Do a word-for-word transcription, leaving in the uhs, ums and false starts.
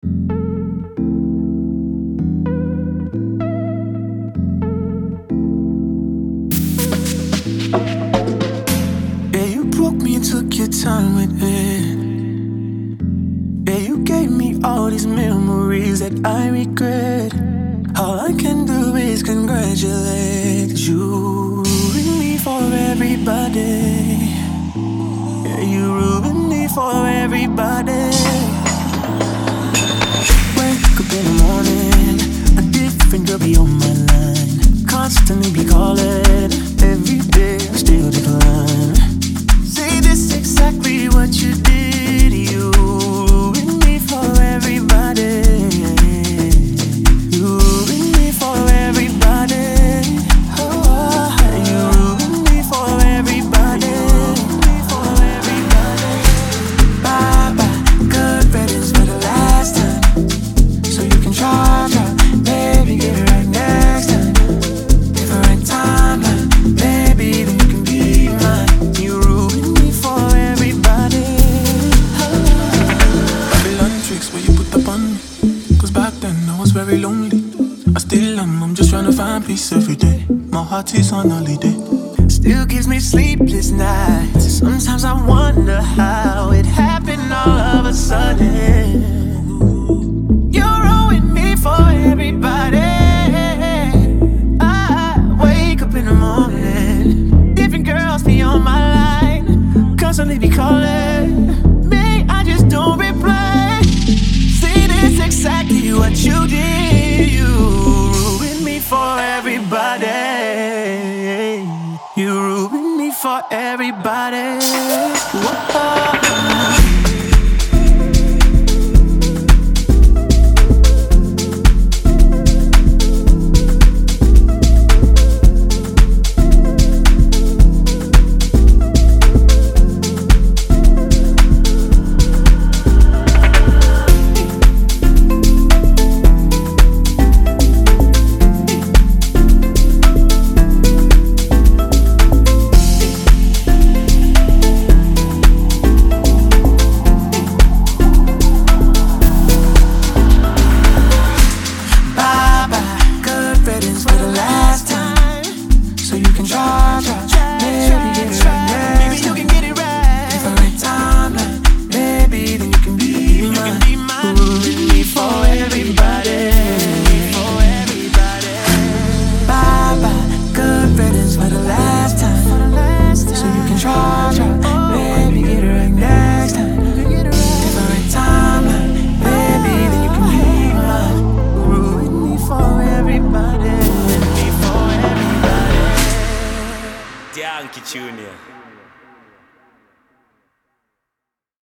Yeah, you broke me and took your time with it. Yeah, you gave me all these memories that I regret. All I can do is congratulate you. Ruined me for everybody. Yeah, you ruined me for everybody. Wake up in the morning, a different girl be on my line. Constantly be calling, every day I still decline. Say this exactly what you did. You ruined me for everybody. You ruined me for everybody. Oh, you ruined me for everybody. For everybody. Bye bye, good riddance for the last time. So you can try, try, baby, get it right next time. Different timeline, baby, then you can be mine. You ruined me for everybody. Babylon tricks where you put up on me. Cause back then I was very lonely. I still am, I'm just trying to find peace every day. My heart is on holiday. Still gives me sleepless nights. Sometimes I wonder how it happened all of a sudden. You ruined me for everybody. I wake up in the morning, different girls be on my line, constantly be calling me, I just don't reply. See, this exactly what you did. You ruined me for everybody. You ruined me for everybody. Whoa. Yankee Junior